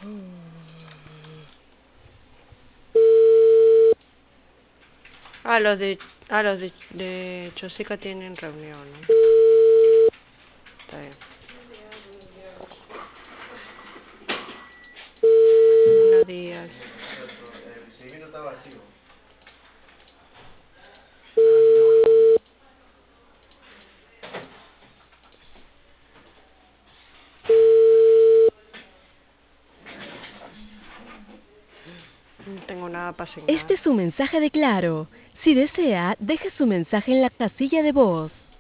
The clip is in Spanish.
Ah, los de Chosica tienen reunión, ¿no? Está bien. Buenos días. El seguimiento está vacío. No tengo nada para asignar. Este es un mensaje de Claro. Si desea, deje su mensaje en la casilla de voz.